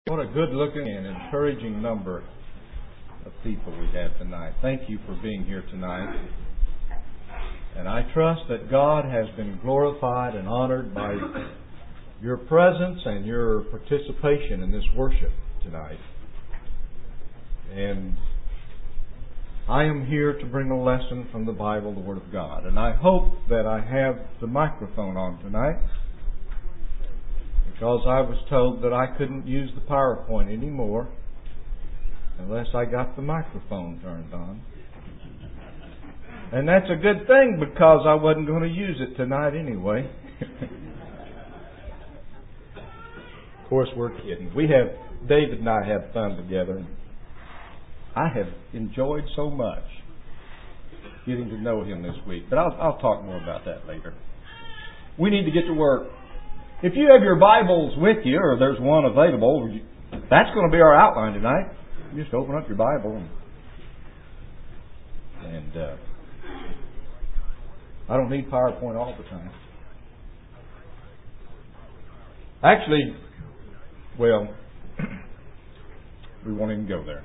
What a good-looking and encouraging number of people we have tonight. Thank you for being here tonight. And I trust that God has been glorified and honored by your presence and your participation in this worship tonight. And I am here to bring a lesson from the Bible, the Word of God. And I hope that I have the microphone on tonight, because I was told that I couldn't use the PowerPoint anymore unless I got the microphone turned on. And that's a good thing, because I wasn't going to use it tonight anyway. Of course, we're kidding. David and I have fun together. I have enjoyed so much getting to know him this week. But I'll talk more about that later. We need to get to work. If you have your Bibles with you, or there's one available, that's going to be our outline tonight. You just open up your Bible. And I don't need PowerPoint all the time. Actually, well, we won't even go there.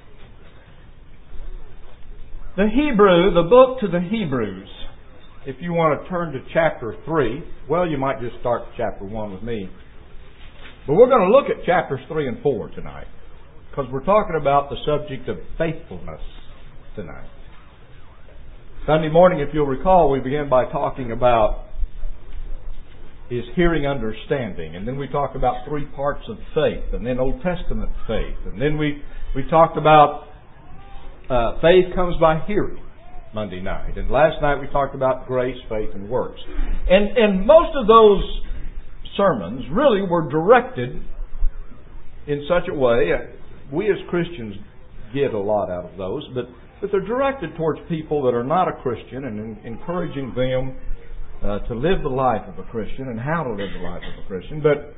The book to the Hebrews. If you want to turn to chapter 3, well, you might just start chapter 1 with me. But we're going to look at chapters 3 and 4 tonight, because we're talking about the subject of faithfulness tonight. Sunday morning, if you'll recall, we began by talking about is hearing understanding. And then we talked about 3 parts of faith, and then Old Testament faith. And then we talked about faith comes by hearing. Monday night. And last night we talked about grace, faith, and works. And most of those sermons really were directed in such a way, we as Christians get a lot out of those, but they're directed towards people that are not a Christian, and encouraging them to live the life of a Christian and how to live the life of a Christian. But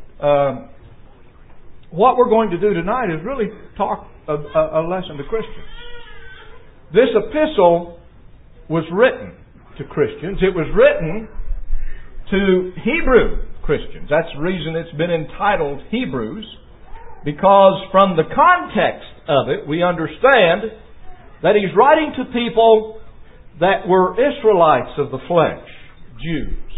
what we're going to do tonight is really talk a lesson to Christians. This epistle was written to Christians. It was written to Hebrew Christians. That's the reason it's been entitled Hebrews, because from the context of it, we understand that he's writing to people that were Israelites of the flesh, Jews.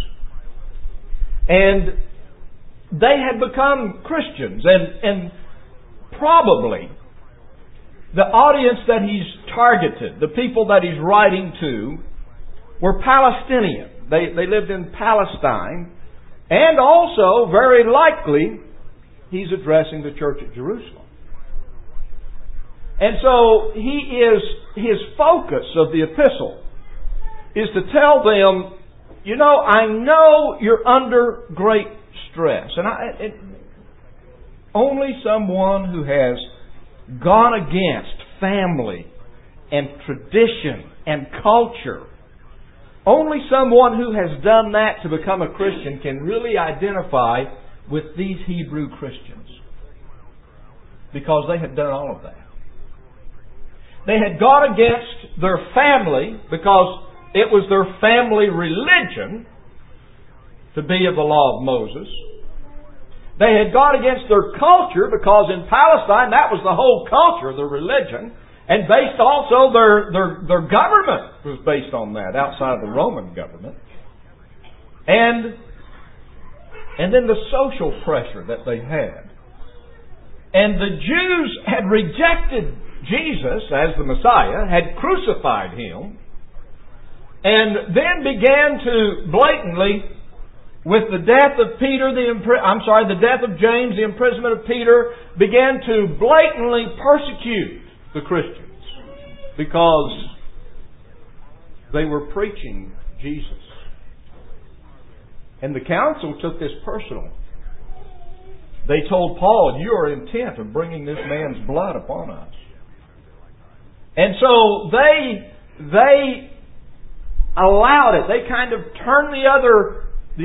And they had become Christians, and probably the audience that he's targeted, the people that he's writing to, were Palestinian. They lived in Palestine. And also, very likely, he's addressing the church at Jerusalem. And so, his focus of the epistle is to tell them, I know you're under great stress. And only someone who has gone against family and tradition and culture, only someone who has done that to become a Christian can really identify with these Hebrew Christians, because they had done all of that. They had gone against their family, because it was their family religion to be of the law of Moses. They had gone against their culture, because in Palestine that was the whole culture, their religion, and based also their government was based on that, outside of the Roman government. And then the social pressure that they had. And the Jews had rejected Jesus as the Messiah, had crucified Him, and then began to blatantly, with the death of the death of James, the imprisonment of Peter, began to blatantly persecute the Christians, because they were preaching Jesus. And the council took this personal. They told Paul, "You are intent of bringing this man's blood upon us." And so they allowed it. They kind of turned the other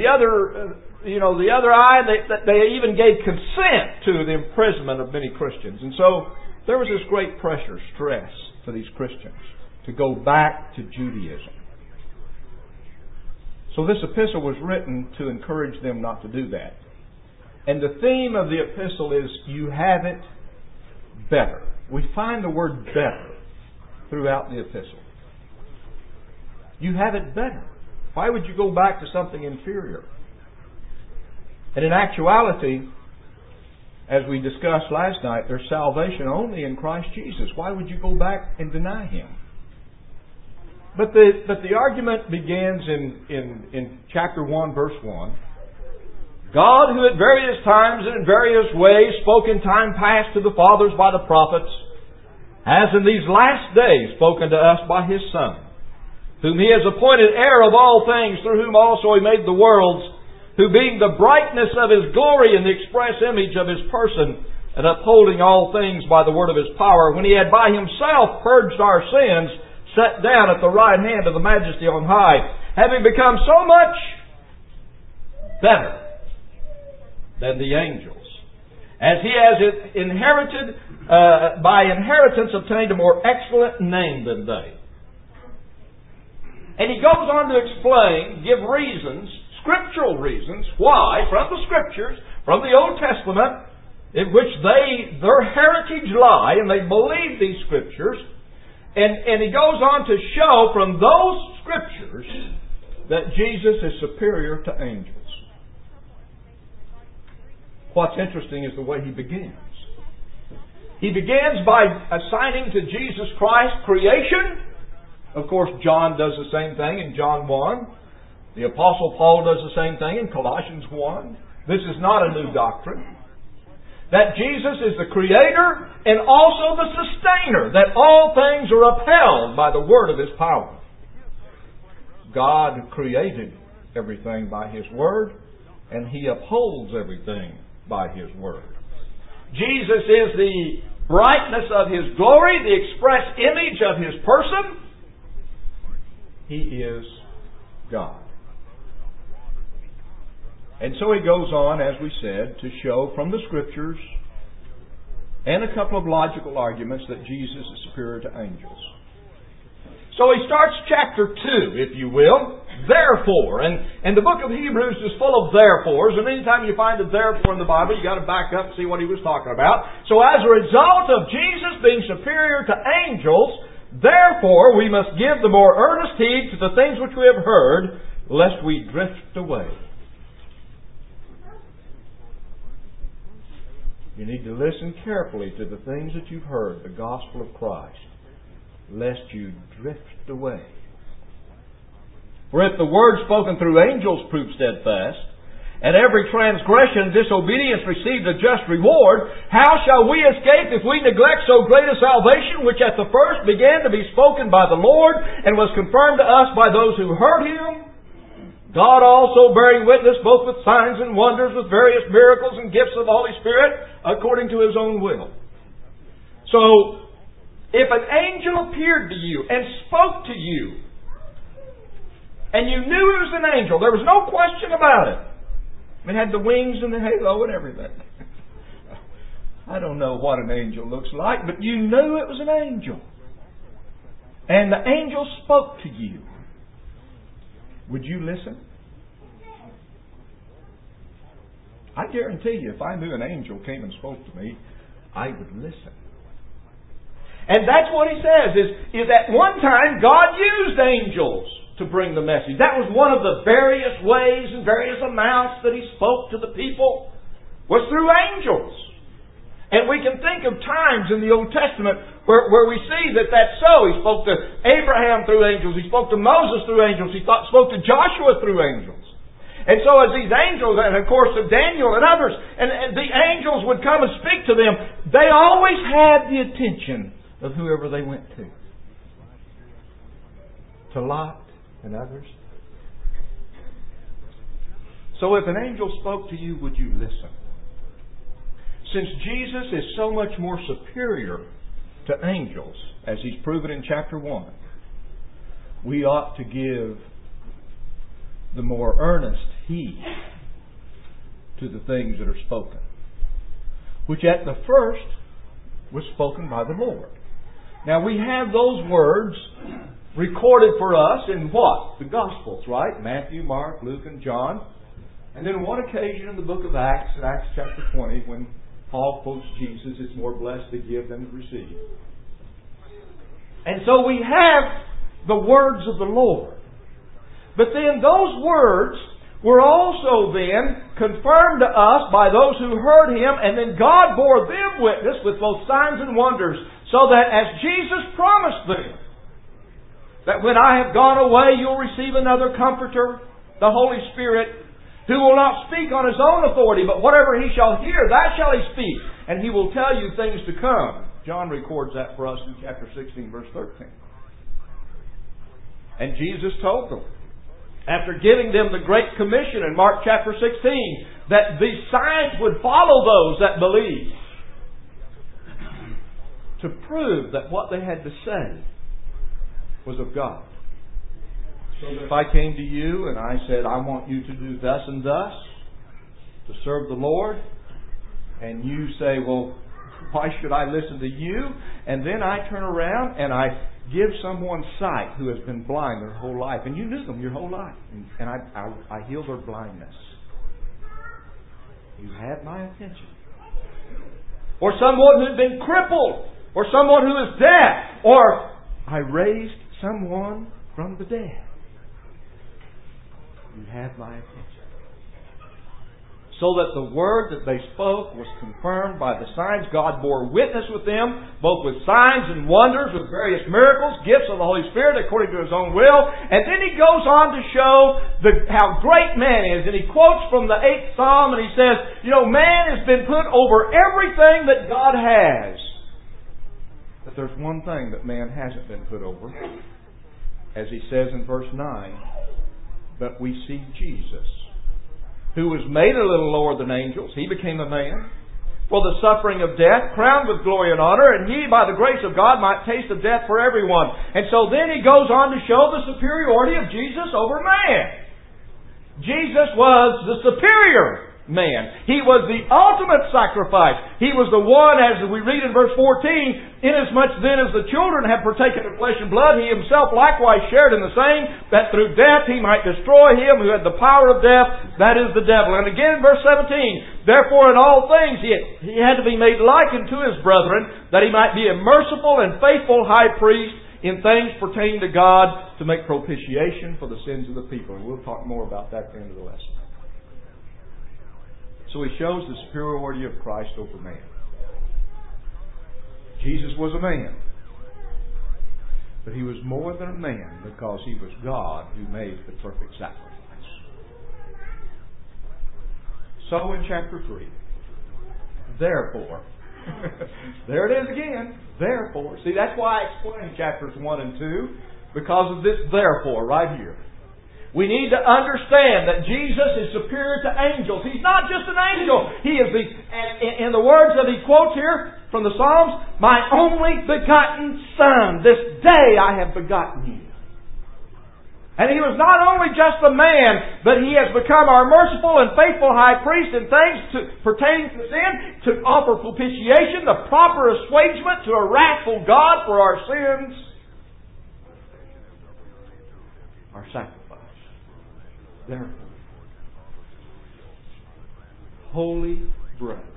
eye. They even gave consent to the imprisonment of many Christians. And so there was this great pressure, stress for these Christians to go back to Judaism. So this epistle was written to encourage them not to do that. And the theme of the epistle is, you have it better. We find the word better throughout the epistle. You have it better. Why would you go back to something inferior? And in actuality, as we discussed last night, there's salvation only in Christ Jesus. Why would you go back and deny Him? But the argument begins in chapter 1, verse 1. God, who at various times and in various ways spoke in time past to the fathers by the prophets, has in these last days spoken to us by His Son, whom He has appointed heir of all things, through whom also He made the worlds, who being the brightness of His glory and the express image of His person, and upholding all things by the word of His power, when He had by Himself purged our sins, sat down at the right hand of the Majesty on high, having become so much better than the angels, as He has inherited, by inheritance obtained a more excellent name than they. And he goes on to explain, give reasons, scriptural reasons, why, from the Scriptures, from the Old Testament, in which their heritage lie, and they believe these Scriptures, and he goes on to show from those Scriptures that Jesus is superior to angels. What's interesting is the way he begins. He begins by assigning to Jesus Christ creation. Of course, John does the same thing in John 1. The Apostle Paul does the same thing in Colossians 1. This is not a new doctrine. That Jesus is the Creator and also the Sustainer. That all things are upheld by the word of His power. God created everything by His Word, and He upholds everything by His Word. Jesus is the brightness of His glory, the express image of His person. He is God. And so he goes on, as we said, to show from the Scriptures and a couple of logical arguments that Jesus is superior to angels. So he starts chapter 2, if you will, therefore. And the book of Hebrews is full of therefores, and anytime you find a therefore in the Bible, you've got to back up and see what he was talking about. So as a result of Jesus being superior to angels, therefore we must give the more earnest heed to the things which we have heard, lest we drift away. You need to listen carefully to the things that you've heard, the gospel of Christ, lest you drift away. For if the word spoken through angels proved steadfast, and every transgression and disobedience received a just reward, how shall we escape if we neglect so great a salvation, which at the first began to be spoken by the Lord, and was confirmed to us by those who heard Him? God also bearing witness both with signs and wonders, with various miracles and gifts of the Holy Spirit, according to His own will. So, if an angel appeared to you and spoke to you, and you knew it was an angel, there was no question about it. It had the wings and the halo and everything. I don't know what an angel looks like, but you knew it was an angel. And the angel spoke to you. Would you listen? I guarantee you, if I knew an angel came and spoke to me, I would listen. And that's what he says, is at one time God used angels to bring the message. That was one of the various ways and various amounts that He spoke to the people, was through angels. And we can think of times in the Old Testament where we see that that's so. He spoke to Abraham through angels. He spoke to Moses through angels. He spoke to Joshua through angels. And so as these angels, and of course to Daniel and others, and the angels would come and speak to them, they always had the attention of whoever they went to. To Lot and others. So if an angel spoke to you, would you listen? Since Jesus is so much more superior to angels, as He's proven in chapter 1, we ought to give the more earnest heed to the things that are spoken, which at the first was spoken by the Lord. Now we have those words recorded for us in what? The Gospels, right? Matthew, Mark, Luke, and John. And then one occasion in the book of Acts, in Acts chapter 20, when Paul quotes Jesus, it's more blessed to give than to receive. And so we have the words of the Lord. But then those words were also then confirmed to us by those who heard Him, and then God bore them witness with both signs and wonders, so that as Jesus promised them, that when I have gone away, you'll receive another Comforter, the Holy Spirit, who will not speak on His own authority, but whatever He shall hear, that shall He speak, and He will tell you things to come. John records that for us in chapter 16, verse 13. And Jesus told them, after giving them the Great Commission in Mark chapter 16, that these signs would follow those that believe, to prove that what they had to say was of God. So that if I came to you and I said, I want you to do thus and thus, to serve the Lord, and you say, well, why should I listen to you? And then I turn around and I give someone sight who has been blind their whole life, and you knew them your whole life, and I heal their blindness. You had my attention. Or someone who's been crippled, or someone who is deaf, or I raised someone from the dead. You had my attention. So that the word that they spoke was confirmed by the signs. God bore witness with them, both with signs and wonders, with various miracles, gifts of the Holy Spirit according to His own will. And then He goes on to show how great man is. And He quotes from the 8th Psalm, and He says, man has been put over everything that God has. But there's one thing that man hasn't been put over. As He says in verse 9, but we see Jesus, who was made a little lower than angels. He became a man for the suffering of death, crowned with glory and honor, and He, by the grace of God, might taste of death for everyone. And so then He goes on to show the superiority of Jesus over man. Jesus was the superior man. He was the ultimate sacrifice. He was the one, as we read in verse 14, inasmuch then as the children have partaken of flesh and blood, He Himself likewise shared in the same, that through death He might destroy him who had the power of death, that is the devil. And again in verse 17, therefore in all things He had to be made like unto His brethren, that He might be a merciful and faithful high priest in things pertaining to God, to make propitiation for the sins of the people. And we'll talk more about that at the end of the lesson. So He shows the superiority of Christ over man. Jesus was a man. But He was more than a man because He was God who made the perfect sacrifice. So in chapter 3, therefore, there it is again, therefore. See, that's why I explained chapters 1 and 2, because of this therefore right here. We need to understand that Jesus is superior to angels. He's not just an angel. He is in the words that He quotes here from the Psalms, my only begotten Son, this day I have begotten you. And He was not only just a man, but He has become our merciful and faithful high priest in things pertaining to sin, to offer propitiation, the proper assuagement to a wrathful God for our sins, our sacrifice. Therefore, holy brethren,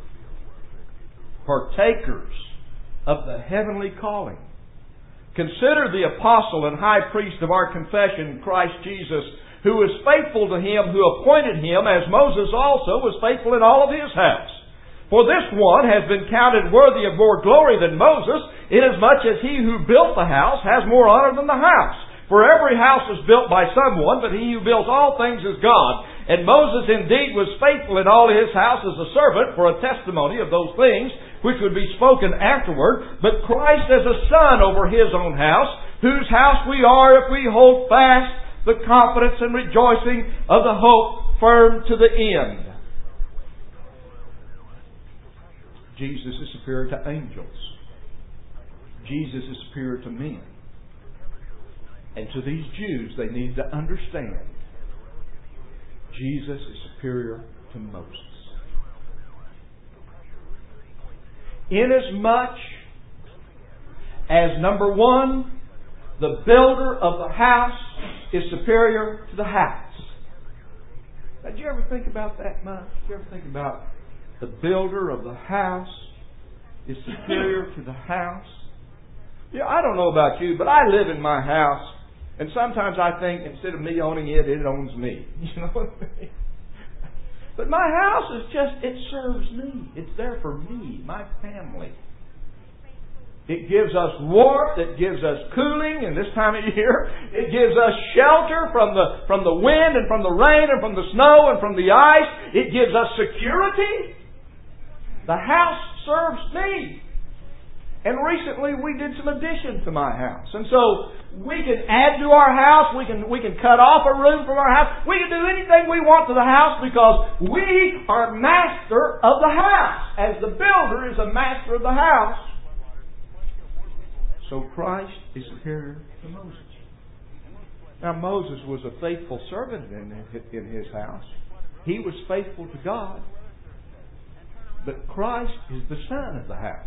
partakers of the heavenly calling, consider the apostle and high priest of our confession, Christ Jesus, who is faithful to Him who appointed Him, as Moses also was faithful in all of his house. For this one has been counted worthy of more glory than Moses, inasmuch as he who built the house has more honor than the house. For every house is built by someone, but He who builds all things is God. And Moses indeed was faithful in all his house as a servant for a testimony of those things which would be spoken afterward, but Christ as a son over His own house, whose house we are if we hold fast the confidence and rejoicing of the hope firm to the end. Jesus is superior to angels. Jesus is superior to men. And to these Jews, they need to understand Jesus is superior to Moses. Inasmuch as, number one, the builder of the house is superior to the house. Did you ever think about that much? Did you ever think about the builder of the house is superior to the house? Yeah, I don't know about you, but I live in my house, and sometimes I think instead of me owning it, it owns me. You know what I mean? But my house is just, it serves me. It's there for me, my family. It gives us warmth. It gives us cooling in this time of year. It gives us shelter from the wind and from the rain and from the snow and from the ice. It gives us security. The house serves me. And recently we did some addition to my house. And so we can add to our house. We can cut off a room from our house. We can do anything we want to the house because we are master of the house. As the builder is a master of the house. So Christ is superior to Moses. Now Moses was a faithful servant in his house. He was faithful to God. But Christ is the son of the house.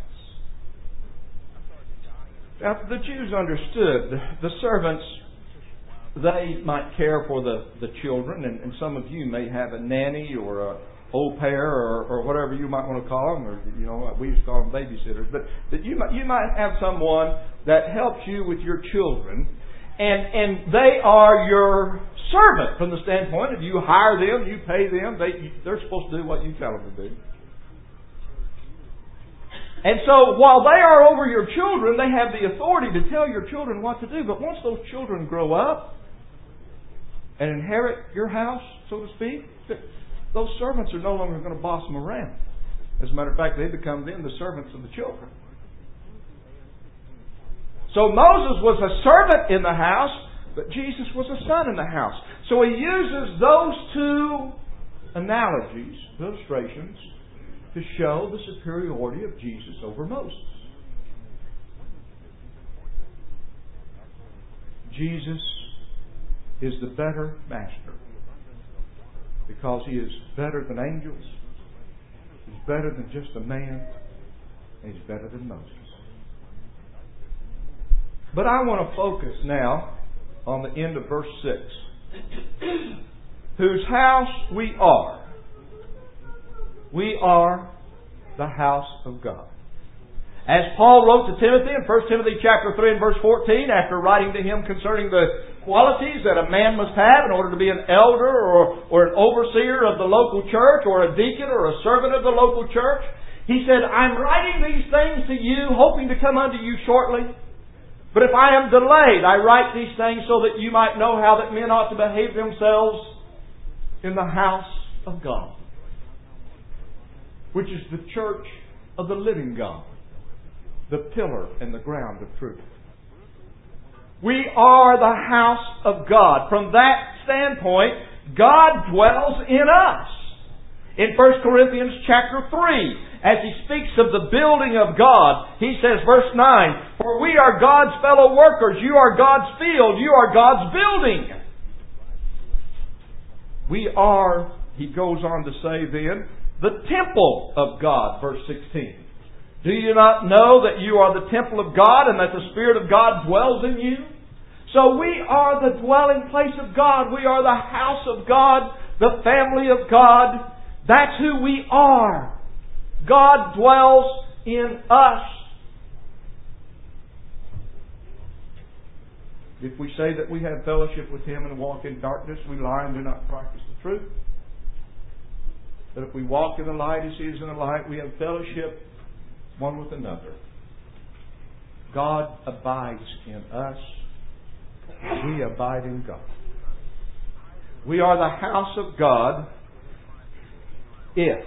Now, the Jews understood the servants, they might care for the children, and some of you may have a nanny or a au pair or whatever you might want to call them, or we used to call them babysitters. But that you might have someone that helps you with your children, and they are your servant from the standpoint of you hire them, you pay them, they're supposed to do what you tell them to do. And so while they are over your children, they have the authority to tell your children what to do. But once those children grow up and inherit your house, so to speak, those servants are no longer going to boss them around. As a matter of fact, they become then the servants of the children. So Moses was a servant in the house, but Jesus was a son in the house. So he uses those two analogies, illustrations, to show the superiority of Jesus over Moses. Jesus is the better master because he is better than angels, he's better than just a man, and he's better than Moses. But I want to focus now on the end of verse 6. Whose house we are. We are the house of God. As Paul wrote to Timothy in 1 Timothy chapter 3 and verse 14, after writing to him concerning the qualities that a man must have in order to be an elder or an overseer of the local church or a deacon or a servant of the local church, he said, I'm writing these things to you, hoping to come unto you shortly. But if I am delayed, I write these things so that you might know how that men ought to behave themselves in the house of God, which is the church of the living God, the pillar and the ground of truth. We are the house of God. From that standpoint, God dwells in us. In 1 Corinthians chapter 3, as he speaks of the building of God, he says, verse 9, For we are God's fellow workers, you are God's field, you are God's building. We are, he goes on to say then, the temple of God, verse 16. Do you not know that you are the temple of God and that the Spirit of God dwells in you? So we are the dwelling place of God. We are the house of God, the family of God. That's who we are. God dwells in us. If we say that we have fellowship with Him and walk in darkness, we lie and do not practice the truth. But if we walk in the light as He is in the light, we have fellowship one with another. God abides in us. We abide in God. We are the house of God if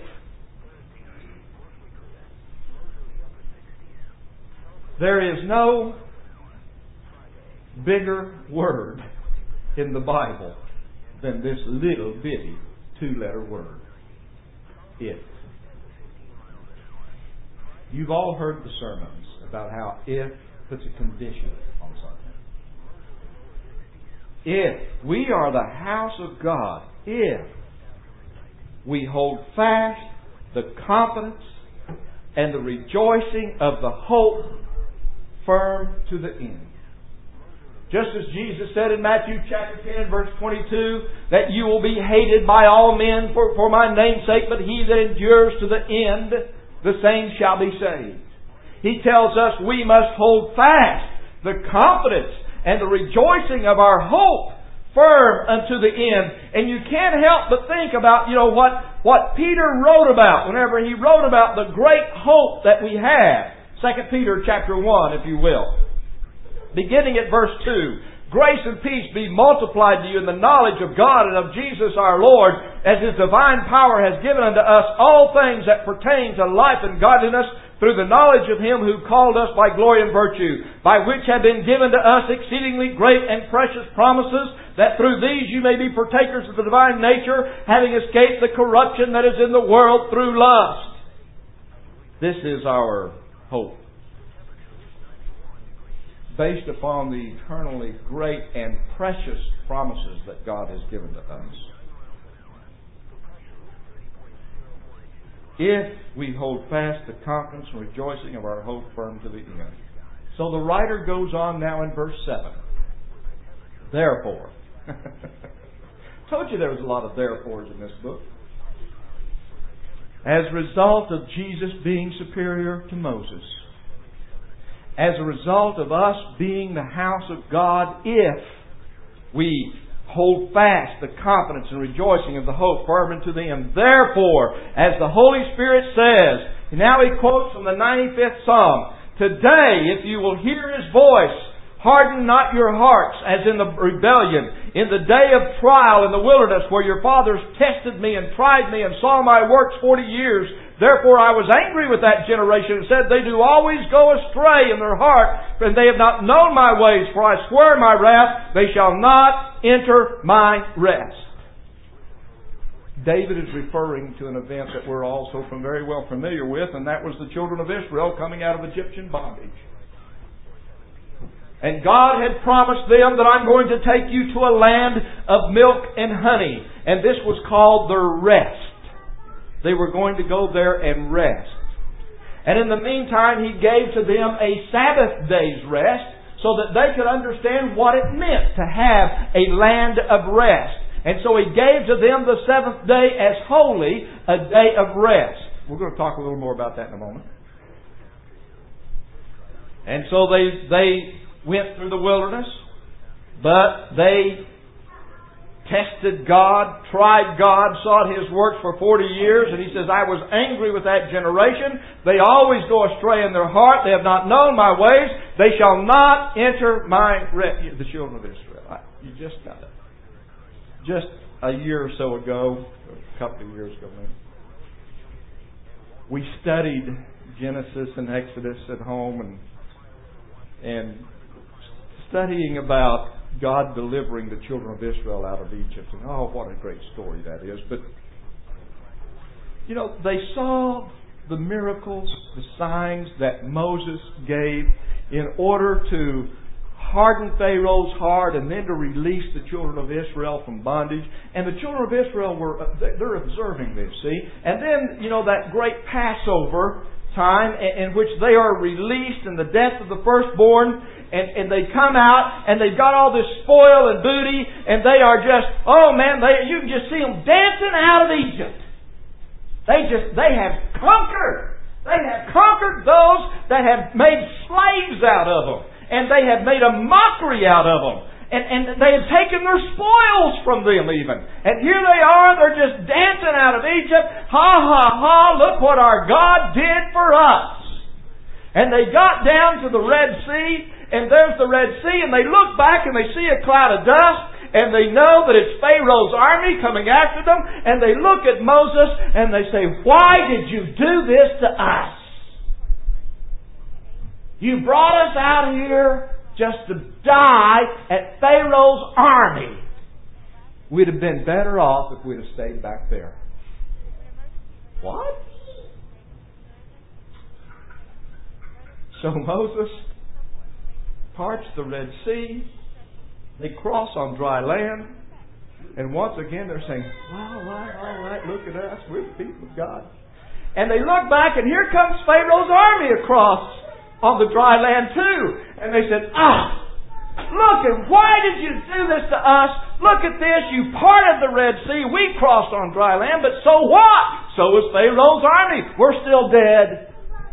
there is no bigger word in the Bible than this little bitty two-letter word. If. You've all heard the sermons about how if puts a condition on something. If we are the house of God, if we hold fast the confidence and the rejoicing of the hope firm to the end. Just as Jesus said in Matthew chapter 10 verse 22, that you will be hated by all men for my name's sake, but he that endures to the end, the same shall be saved. He tells us we must hold fast the confidence and the rejoicing of our hope firm unto the end. And you can't help but think about, what Peter wrote about whenever he wrote about the great hope that we have. 2 Peter chapter 1, if you will. Beginning at verse 2. Grace and peace be multiplied to you in the knowledge of God and of Jesus our Lord, as His divine power has given unto us all things that pertain to life and godliness, through the knowledge of Him who called us by glory and virtue, by which have been given to us exceedingly great and precious promises, that through these you may be partakers of the divine nature, having escaped the corruption that is in the world through lust. This is our hope, based upon the eternally great and precious promises that God has given to us. If we hold fast the confidence and rejoicing of our hope firm to the end. So the writer goes on now in verse 7. Therefore. Told you there was a lot of therefores in this book. As a result of Jesus being superior to Moses, as a result of us being the house of God, if we hold fast the confidence and rejoicing of the hope firm unto the end. Therefore, as the Holy Spirit says, and now he quotes from the 95th Psalm, today, if you will hear His voice, harden not your hearts as in the rebellion, in the day of trial in the wilderness, where your fathers tested me and tried me and saw my works 40 years. Therefore I was angry with that generation and said, they do always go astray in their heart, and they have not known my ways. For I swear in my wrath, they shall not enter my rest. David is referring to an event that we're also very well familiar with, and that was the children of Israel coming out of Egyptian bondage. And God had promised them that I'm going to take you to a land of milk and honey. And this was called their rest. They were going to go there and rest. And in the meantime, He gave to them a Sabbath day's rest so that they could understand what it meant to have a land of rest. And so He gave to them the seventh day as holy, a day of rest. We're going to talk a little more about that in a moment. And so they went through the wilderness, but they tested God, tried God, sought His works for 40 years, and He says, I was angry with that generation. They always go astray in their heart. They have not known my ways. They shall not enter my rest. The children of Israel. You just got it. Just a year or so ago, a couple of years ago maybe, we studied Genesis and Exodus at home and studying about God delivering the children of Israel out of Egypt. And oh, what a great story that is. But, they saw the miracles, the signs that Moses gave in order to harden Pharaoh's heart and then to release the children of Israel from bondage. And the children of Israel they're observing this, see? And then, that great Passover time in which they are released in the death of the firstborn, and they come out and they've got all this spoil and booty, and they are just, you can just see them dancing out of Egypt. They have conquered. They have conquered those that have made slaves out of them, and they have made a mockery out of them. And they have taken their spoils from them even. And here they are, they're just dancing out of Egypt. Ha, ha, ha, look what our God did for us. And they got down to the Red Sea, and there's the Red Sea, and they look back and they see a cloud of dust, and they know that it's Pharaoh's army coming after them, and they look at Moses and they say, why did you do this to us? You brought us out here just to die at Pharaoh's army. We'd have been better off if we'd have stayed back there. What? So Moses parts the Red Sea. They cross on dry land. And once again they're saying, all right, look at us. We're the people of God. And they look back and here comes Pharaoh's army across on the dry land too. And they said, Why did you do this to us? Look at this. You parted the Red Sea. We crossed on dry land, but so what? So was Pharaoh's army. We're still dead.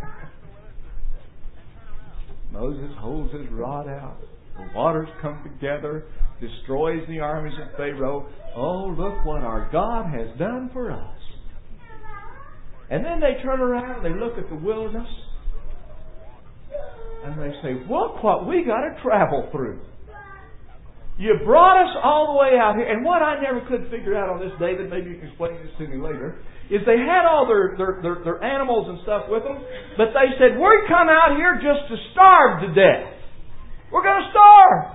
Moses holds his rod out. The waters come together, destroys the armies of Pharaoh. Oh, look what our God has done for us. And then they turn around and they look at the wilderness and they say, look what we got to travel through. You brought us all the way out here. And what I never could figure out on this, David, maybe you can explain this to me later, is they had all their animals and stuff with them, but they said, we come out here just to starve to death. We're going to starve.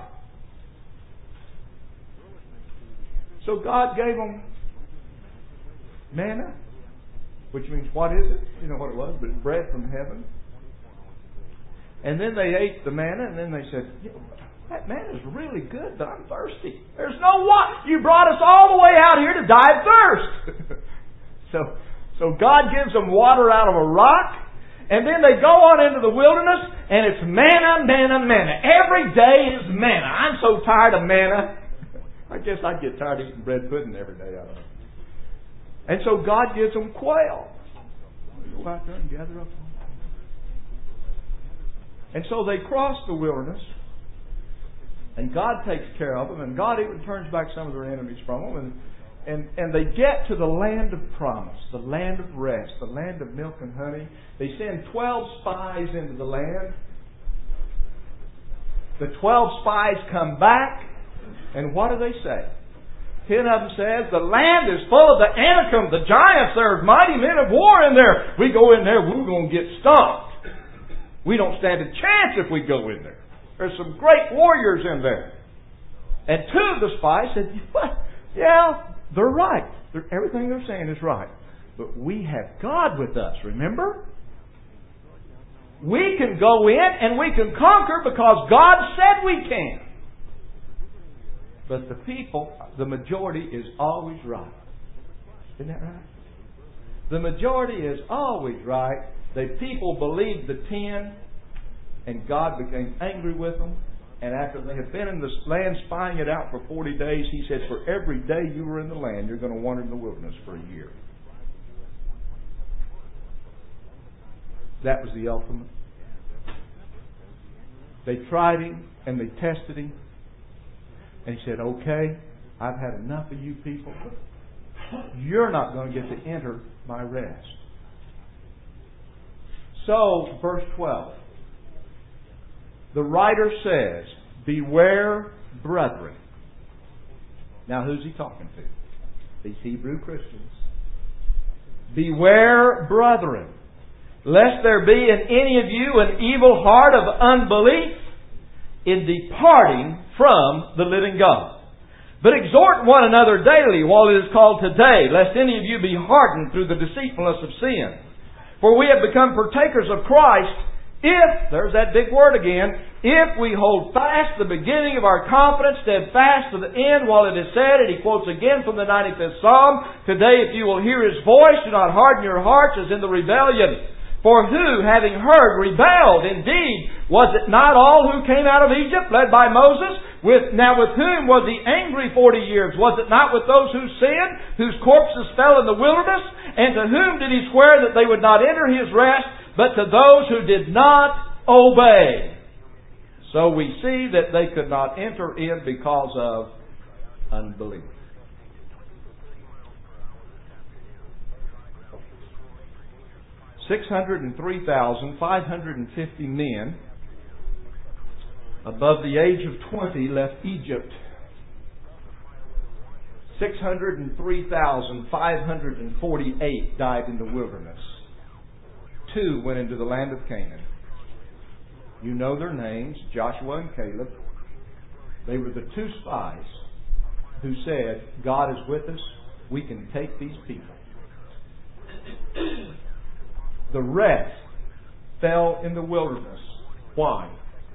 So God gave them manna, which means, what is it? You know what it was, but it's bread from heaven. And then they ate the manna, and then they said, that manna is really good, but I'm thirsty. There's no water. You brought us all the way out here to die of thirst. So God gives them water out of a rock, and then they go on into the wilderness, and it's manna, manna, manna. Every day is manna. I'm so tired of manna. I guess I'd get tired of eating bread pudding every day. I don't know. And so God gives them quail. Go out there and gather up. And so they cross the wilderness, and God takes care of them, and God even turns back some of their enemies from them, and they get to the land of promise, the land of rest, the land of milk and honey. They send 12 spies into the land. The 12 spies come back, and what do they say? 10 of them says, the land is full of the Anakim, the giants. There's mighty men of war in there. We go in there, we're going to get stomped. We don't stand a chance if we go in there. There's some great warriors in there. And 2 of the spies said, yeah, they're right. Everything they're saying is right. But we have God with us, remember? We can go in and we can conquer because God said we can. But the people, the majority is always right. Isn't that right? The majority is always right. The people believed the 10, and God became angry with them. And after they had been in the land spying it out for 40 days, He said, for every day you were in the land, you're going to wander in the wilderness for a year. That was the ultimate. They tried Him and they tested Him. And He said, okay, I've had enough of you people. You're not going to get to enter my rest. So, verse 12. The writer says, beware, brethren. Now, who's he talking to? These Hebrew Christians. Beware, brethren, lest there be in any of you an evil heart of unbelief in departing from the living God. But exhort one another daily while it is called today, lest any of you be hardened through the deceitfulness of sin. For we have become partakers of Christ if, there's that big word again, if we hold fast the beginning of our confidence, steadfast to the end, while it is said, and he quotes again from the 95th Psalm, today if you will hear His voice, do not harden your hearts as in the rebellion. For who, having heard, rebelled? Indeed, was it not all who came out of Egypt, led by Moses? With whom was He angry 40 years? Was it not with those who sinned, whose corpses fell in the wilderness? And to whom did He swear that they would not enter His rest, but to those who did not obey? So we see that they could not enter in because of unbelief. $603,550 men above the age of 20 left Egypt. 603,548 died in the wilderness. 2 went into the land of Canaan. You know their names, Joshua and Caleb. They were the 2 spies who said, God is with us, we can take these people. The rest fell in the wilderness. Why?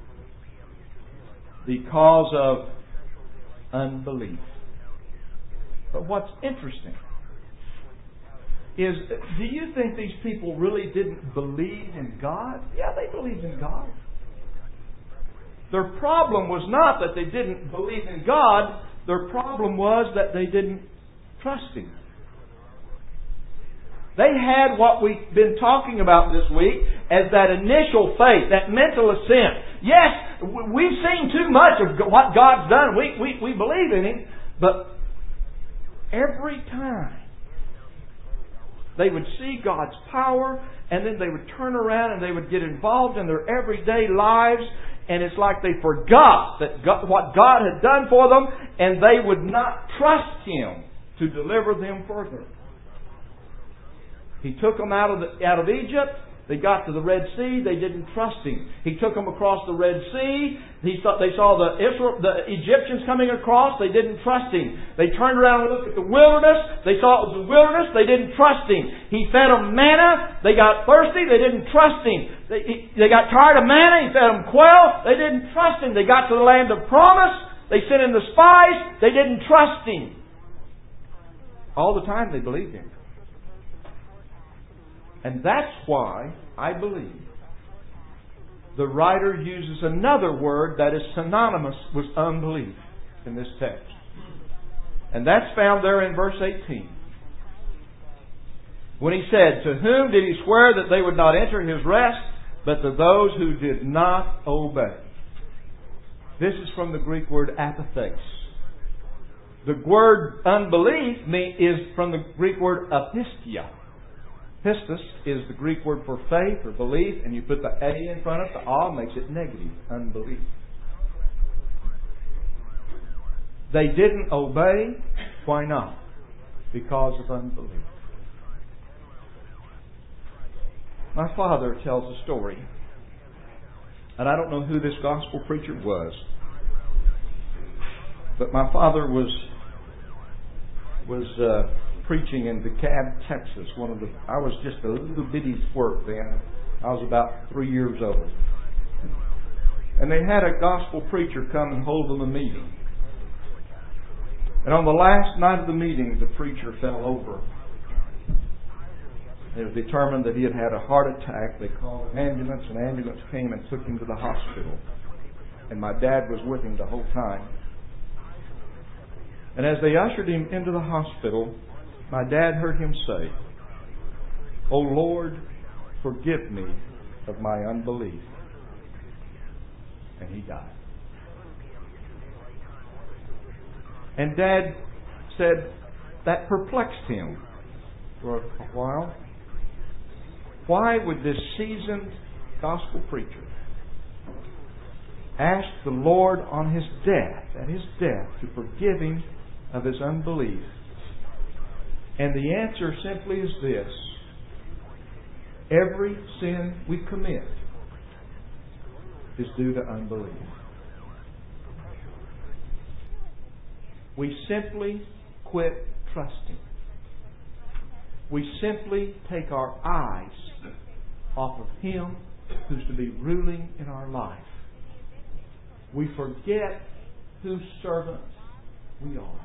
Because of unbelief. But what's interesting is, do you think these people really didn't believe in God? Yeah, they believed in God. Their problem was not that they didn't believe in God. Their problem was that they didn't trust Him. They had what we've been talking about this week as that initial faith, that mental assent. Yes, we've seen too much of what God's done. We believe in Him. But every time they would see God's power, and then they would turn around and they would get involved in their everyday lives, and it's like they forgot what God had done for them, and they would not trust Him to deliver them further. He took them out of Egypt. They got to the Red Sea. They didn't trust Him. He took them across the Red Sea. They saw the Egyptians coming across. They didn't trust Him. They turned around and looked at the wilderness. They saw it was a wilderness. They didn't trust Him. He fed them manna. They got thirsty. They didn't trust Him. They got tired of manna. He fed them quail. They didn't trust Him. They got to the land of promise. They sent in the spies. They didn't trust Him. All the time they believed Him. And that's why I believe the writer uses another word that is synonymous with unbelief in this text. And that's found there in verse 18. When he said, "To whom did He swear that they would not enter His rest, but to those who did not obey?" This is from the Greek word apathes. The word unbelief is from the Greek word apistia. Pistis is the Greek word for faith or belief, and you put the A in front of it, the A makes it negative, unbelief. They didn't obey. Why not? Because of unbelief. My father tells a story, and I don't know who this gospel preacher was, but my father was preaching in DeKalb, Texas. I was just a little bitty squirt then. I was about 3 years old. And they had a gospel preacher come and hold them a meeting. And on the last night of the meeting, the preacher fell over. It was determined that he had had a heart attack. They called an ambulance. An ambulance came and took him to the hospital. And my dad was with him the whole time. And as they ushered him into the hospital, my dad heard him say, "Oh Lord, forgive me of my unbelief." And he died. And Dad said that perplexed him for a while. Why would this seasoned gospel preacher ask the Lord at his death, to forgive him of his unbelief? And the answer simply is this: every sin we commit is due to unbelief. We simply quit trusting. We simply take our eyes off of Him who's to be ruling in our life. We forget whose servants we are.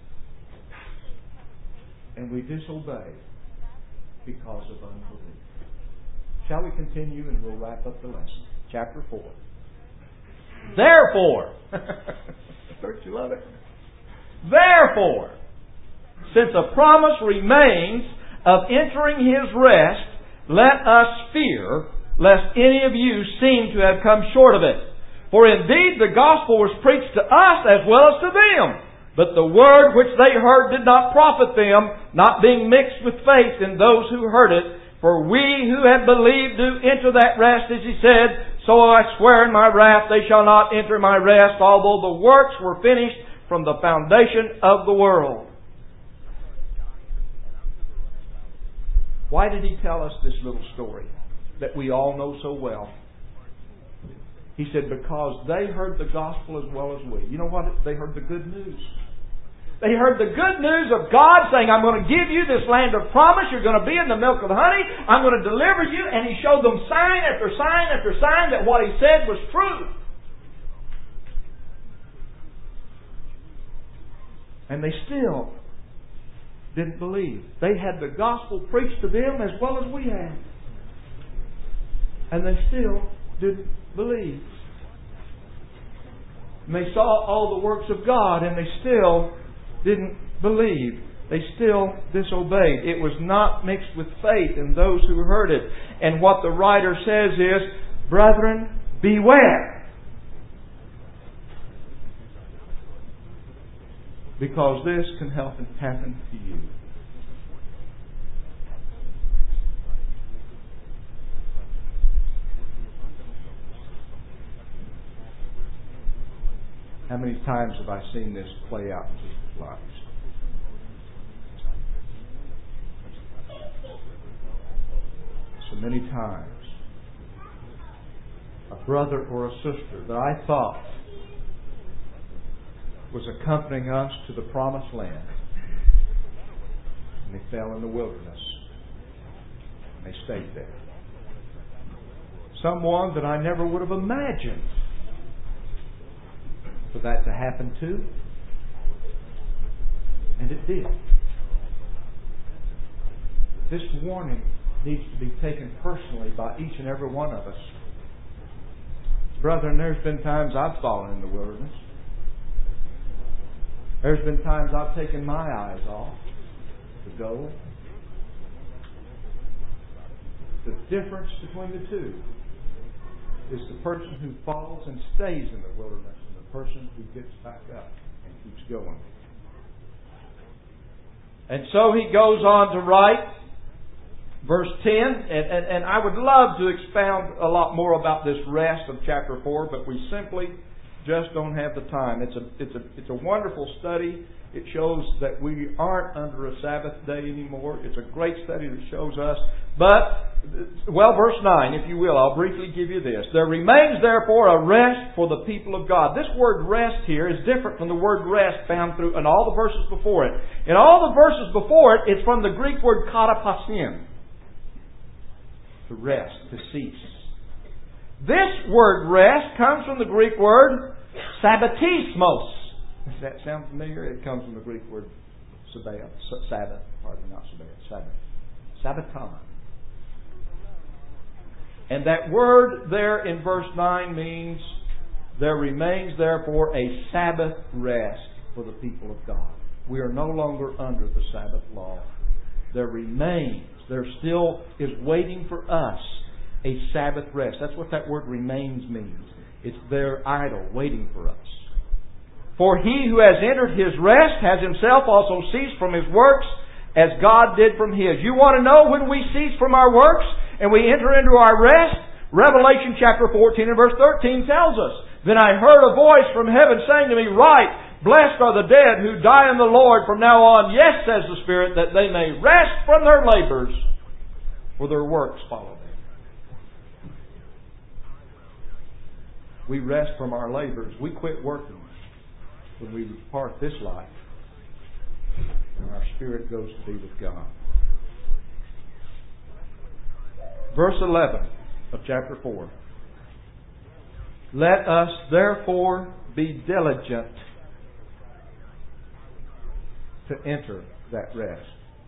And we disobey because of unbelief. Shall we continue, and we'll wrap up the lesson. Chapter 4. Therefore, don't you love it? Therefore, since a promise remains of entering His rest, let us fear lest any of you seem to have come short of it. For indeed the gospel was preached to us as well as to them. But the word which they heard did not profit them, not being mixed with faith in those who heard it. For we who have believed do enter that rest, as He said, "So I swear in my wrath, they shall not enter my rest, although the works were finished from the foundation of the world." Why did He tell us this little story that we all know so well? He said, because they heard the gospel as well as we. You know what? They heard the good news. They heard the good news of God saying, "I'm going to give you this land of promise. You're going to be in the milk of honey. I'm going to deliver you." And He showed them sign after sign after sign that what He said was true. And they still didn't believe. They had the gospel preached to them as well as we had. And they still didn't believe. And they saw all the works of God, and they still didn't believe. They still disobeyed. It was not mixed with faith in those who heard it. And what the writer says is, brethren, beware. Because this can happen to you. How many times have I seen this play out in people's lives? So many times. A brother or a sister that I thought was accompanying us to the promised land, and they fell in the wilderness, and they stayed there. Someone that I never would have imagined for that to happen to, and it did. This warning needs to be taken personally by each and every one of us. Brethren, there's been times I've fallen in the wilderness. There's been times I've taken my eyes off the goal. The difference between the two is the person who falls and stays in the wilderness and the person who gets back up and keeps going. And so he goes on to write, verse 10, and I would love to expound a lot more about this rest of chapter 4, but we simply just don't have the time. It's a wonderful study. It shows that we aren't under a Sabbath day anymore. It's a great study that shows us. But, verse 9, if you will, I'll briefly give you this. There remains therefore a rest for the people of God. This word rest here is different from the word rest found through in all the verses before it. In all the verses before it, it's from the Greek word katapasin. To rest, to cease. This word rest comes from the Greek word sabbatismos. Does that sound familiar? It comes from the Greek word Sabbath. Sabbaton. And that word there in verse 9 means there remains therefore a Sabbath rest for the people of God. We are no longer under the Sabbath law. There still is waiting for us a Sabbath rest. That's what that word remains means. It's there idle, waiting for us. For he who has entered his rest has himself also ceased from his works as God did from his. You want to know when we cease from our works and we enter into our rest? Revelation chapter 14 and verse 13 tells us, Then I heard a voice from heaven saying to me, Write, blessed are the dead who die in the Lord from now on. Yes, says the Spirit, that they may rest from their labors, for their works follow them. We rest from our labors. We quit working when we depart this life, and our spirit goes to be with God. Verse 11 of chapter 4. Let us therefore be diligent to enter that rest.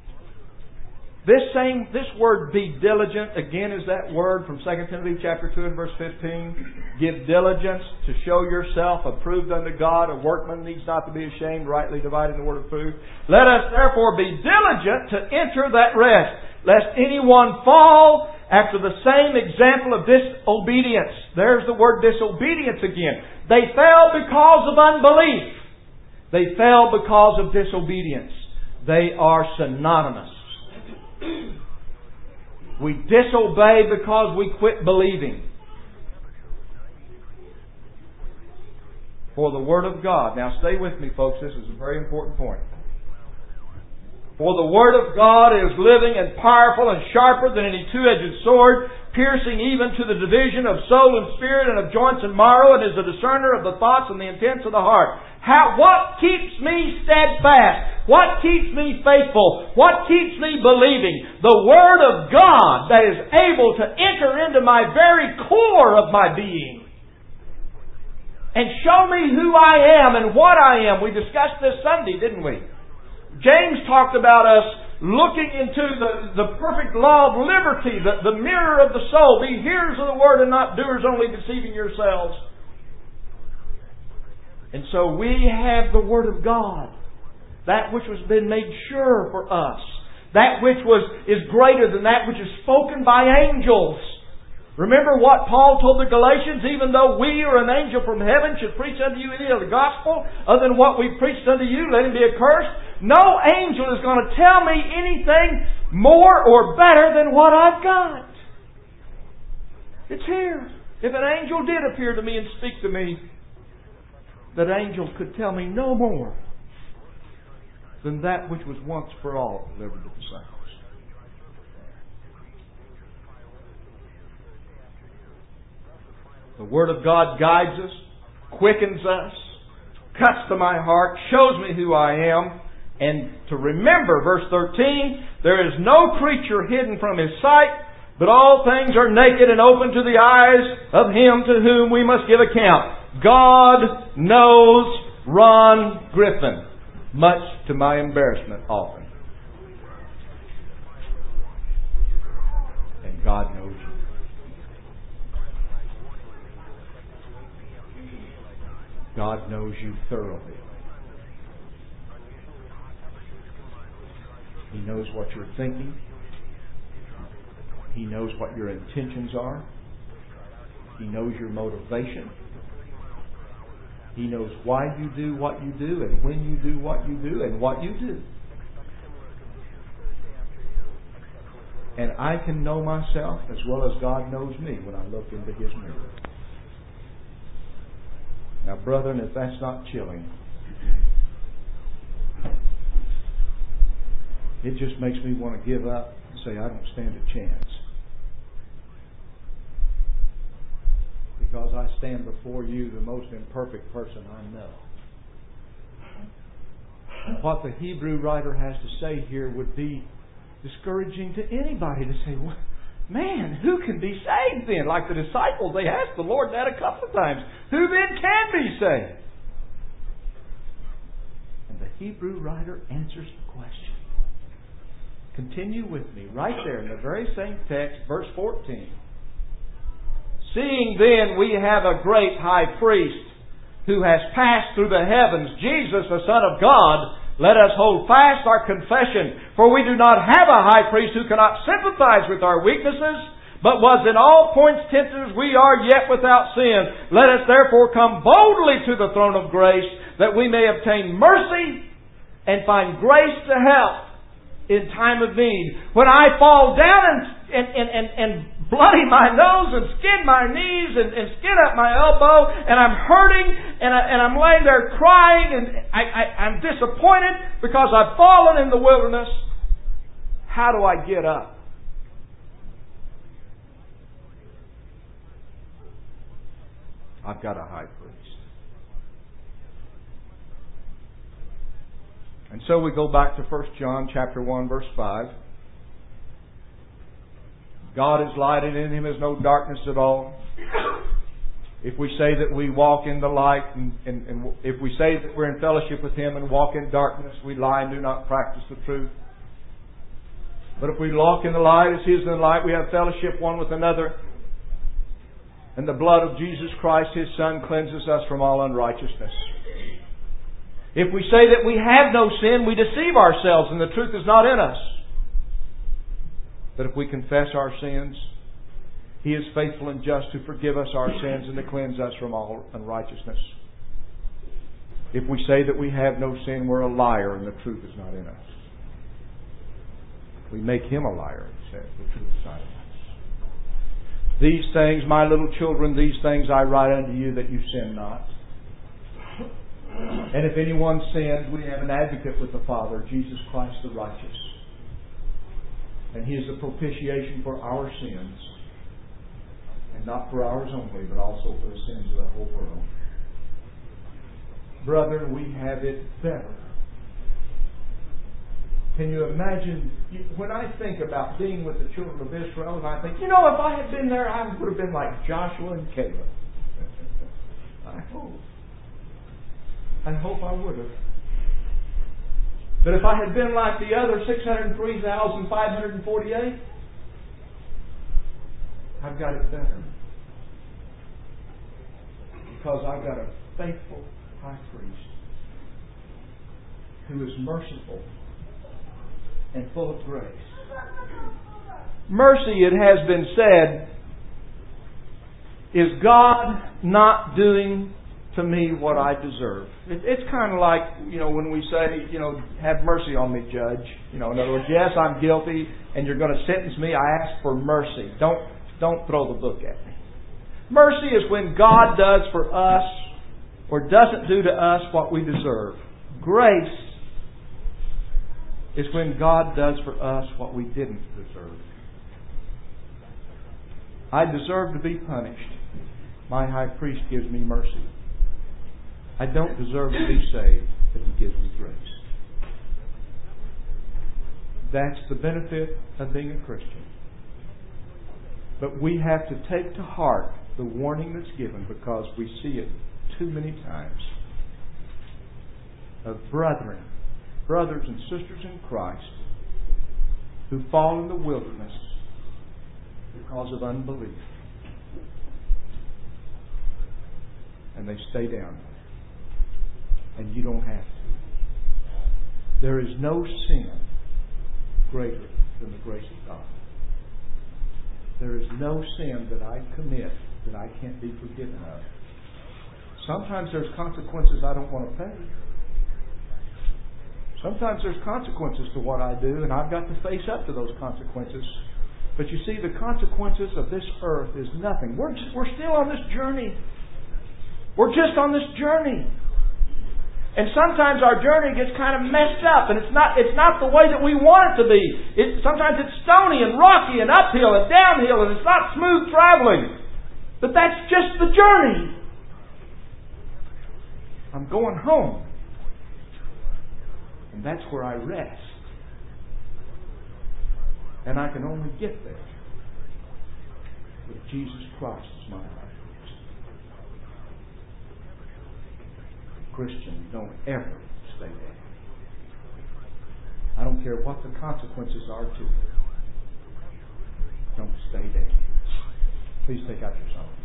This word be diligent, again, is that word from 2 Timothy chapter 2 and verse 15. Give diligence to show yourself approved unto God. A workman needs not to be ashamed, rightly dividing the word of truth. Let us therefore be diligent to enter that rest, lest anyone fall after the same example of disobedience. There's the word disobedience again. They fell because of unbelief. They fell because of disobedience. They are synonymous. We disobey because we quit believing. For the Word of God. Now stay with me, folks. This is a very important point. For the Word of God is living and powerful and sharper than any two-edged sword, piercing even to the division of soul and spirit and of joints and marrow, and is a discerner of the thoughts and the intents of the heart. What keeps me steadfast? What keeps me faithful? What keeps me believing? The Word of God that is able to enter into my very core of my being and show me who I am and what I am. We discussed this Sunday, didn't we? James talked about us looking into the perfect law of liberty, the mirror of the soul. Be hearers of the Word and not doers only, deceiving yourselves. And so we have the Word of God, that which has been made sure for us, that which is greater than that which is spoken by angels. Remember what Paul told the Galatians, even though we or an angel from heaven should preach unto you any other gospel other than what we preached unto you, let him be accursed. No angel is going to tell me anything more or better than what I've got. It's here. If an angel did appear to me and speak to me, that angel could tell me no more than that which was once for all delivered to the saints. The Word of God guides us, quickens us, cuts to my heart, shows me who I am. And to remember, verse 13, there is no creature hidden from His sight, but all things are naked and open to the eyes of Him to whom we must give account. God knows Ron Griffin, much to my embarrassment often. And God knows you. God knows you thoroughly. He knows what you're thinking. He knows what your intentions are. He knows your motivation. He knows why you do what you do and when you do what you do and what you do. And I can know myself as well as God knows me when I look into His mirror. Now, brethren, if that's not chilling, it just makes me want to give up and say I don't stand a chance. Because I stand before you, the most imperfect person I know. What the Hebrew writer has to say here would be discouraging to anybody to say, well, man, who can be saved then? Like the disciples, they asked the Lord that a couple of times. Who then can be saved? And the Hebrew writer answers the question. Continue with me right there in the very same text, verse 14. Seeing then we have a great high priest who has passed through the heavens, Jesus, the Son of God, let us hold fast our confession. For we do not have a high priest who cannot sympathize with our weaknesses, but was in all points tempted as we are, yet without sin. Let us therefore come boldly to the throne of grace, that we may obtain mercy and find grace to help in time of need. When I fall down and bloody my nose and skin my knees and skin up my elbow and I'm hurting and I'm laying there crying and I'm disappointed because I've fallen in the wilderness, how do I get up? I've got a high priest. And so we go back to 1 John chapter 1 verse 5. God is light and in Him is no darkness at all. If we say that we walk in the light and if we say that we're in fellowship with Him and walk in darkness, we lie and do not practice the truth. But if we walk in the light as He is in the light, we have fellowship one with another. And the blood of Jesus Christ, His Son, cleanses us from all unrighteousness. If we say that we have no sin, we deceive ourselves and the truth is not in us. But if we confess our sins, He is faithful and just to forgive us our sins and to cleanse us from all unrighteousness. If we say that we have no sin, we're a liar and the truth is not in us. We make Him a liar, He says. The truth is not in us. These things, my little children, these things I write unto you that you sin not. And if anyone sins, we have an advocate with the Father, Jesus Christ the righteous. And He is the propitiation for our sins. And not for ours only, but also for the sins of the whole world. Brethren, we have it better. Can you imagine, when I think about being with the children of Israel, and I think, if I had been there, I would have been like Joshua and Caleb. I hope I would have. But if I had been like the other 603,548, I've got it better. Because I've got a faithful high priest who is merciful and full of grace. Mercy, it has been said, is God not doing to me what I deserve. It's kind of like, when we say, have mercy on me, Judge. In other words, yes, I'm guilty, and you're going to sentence me. I ask for mercy. Don't throw the book at me. Mercy is when God does for us or doesn't do to us what we deserve. Grace is when God does for us what we didn't deserve. I deserve to be punished. My high priest gives me mercy. I don't deserve to be saved, but He gives me grace. That's the benefit of being a Christian. But we have to take to heart the warning that's given, because we see it too many times, of brothers and sisters in Christ who fall in the wilderness because of unbelief. And they stay down. And you don't have to. There is no sin greater than the grace of God. There is no sin that I commit that I can't be forgiven of. Sometimes there's consequences I don't want to pay. Sometimes there's consequences to what I do, and I've got to face up to those consequences. But you see, the consequences of this earth is nothing. We're still on this journey. We're just on this journey. And sometimes our journey gets kind of messed up, and it's not the way that we want it to be. Sometimes it's stony and rocky and uphill and downhill, and it's not smooth traveling. But that's just the journey. I'm going home. And that's where I rest. And I can only get there with Jesus Christ as my high priest. Christian, don't ever stay there. I don't care what the consequences are to it. Don't stay there. Please take out your song.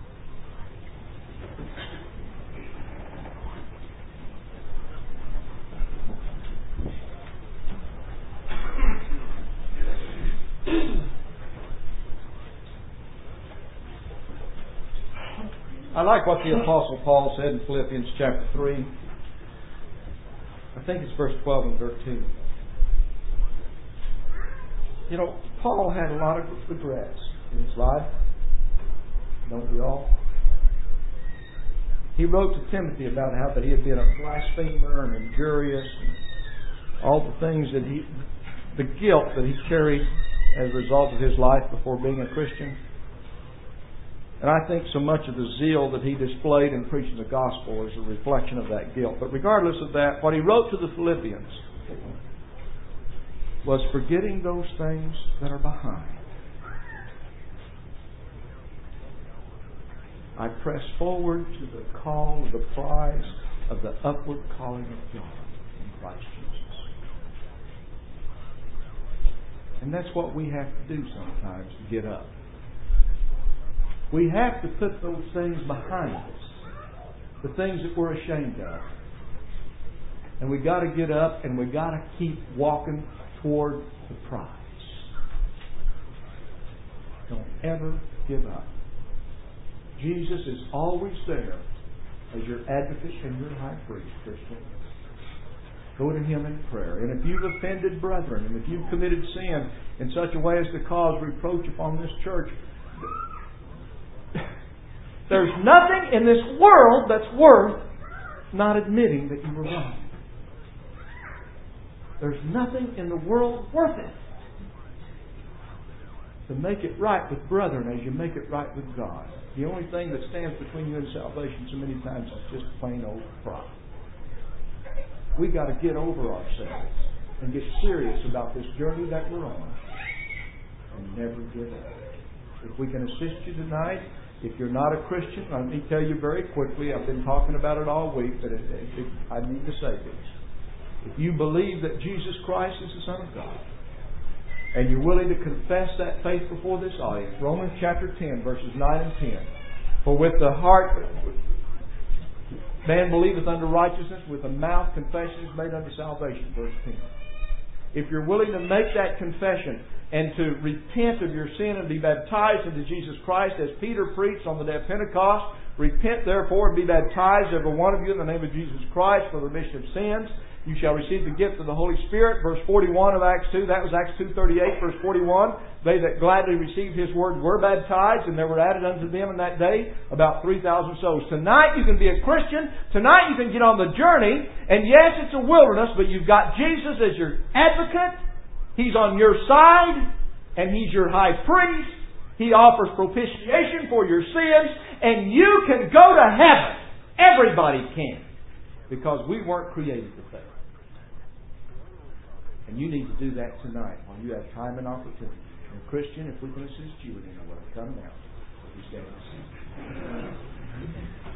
I like what the Apostle Paul said in Philippians chapter 3. I think it's verse 12 and 13. Paul had a lot of regrets in his life. Don't we all? He wrote to Timothy about how that he had been a blasphemer and injurious and all the things that the guilt that he carried as a result of his life before being a Christian. And I think so much of the zeal that he displayed in preaching the gospel is a reflection of that guilt. But regardless of that, what he wrote to the Philippians was forgetting those things that are behind. I press forward to the call of the prize of the upward calling of God in Christ Jesus. And that's what we have to do sometimes to get up. We have to put those things behind us, the things that we're ashamed of. And we got to get up and we got to keep walking toward the prize. Don't ever give up. Jesus is always there as your advocate and your high priest, Christian. Go to Him in prayer. And if you've offended brethren, and if you've committed sin in such a way as to cause reproach upon this church, there's nothing in this world that's worth not admitting that you were wrong. There's nothing in the world worth it to make it right with brethren as you make it right with God. The only thing that stands between you and salvation so many times is just plain old pride. We got to get over ourselves and get serious about this journey that we're on and never give up. If we can assist you tonight, if you're not a Christian, let me tell you very quickly, I've been talking about it all week, but I need to say this. If you believe that Jesus Christ is the Son of God, and you're willing to confess that faith before this audience, Romans chapter 10, verses 9 and 10, for with the heart Man believeth unto righteousness, with the mouth confession is made unto salvation. Verse 10. If you're willing to make that confession and to repent of your sin and be baptized into Jesus Christ, as Peter preached on the day of Pentecost, repent therefore and be baptized, every one of you, in the name of Jesus Christ for the remission of sins. You shall receive the gift of the Holy Spirit. Verse 41 of Acts 2. That was Acts 2:38. Verse 41. They that gladly received His word were baptized, and there were added unto them in that day about 3,000 souls. Tonight you can be a Christian. Tonight you can get on the journey. And yes, it's a wilderness, but you've got Jesus as your advocate. He's on your side, and He's your high priest. He offers propitiation for your sins, and you can go to heaven. Everybody can. Because we weren't created to fail. And you need to do that tonight while you have time and opportunity. And Christian, if we can assist you in any way, come now. We stand and sing.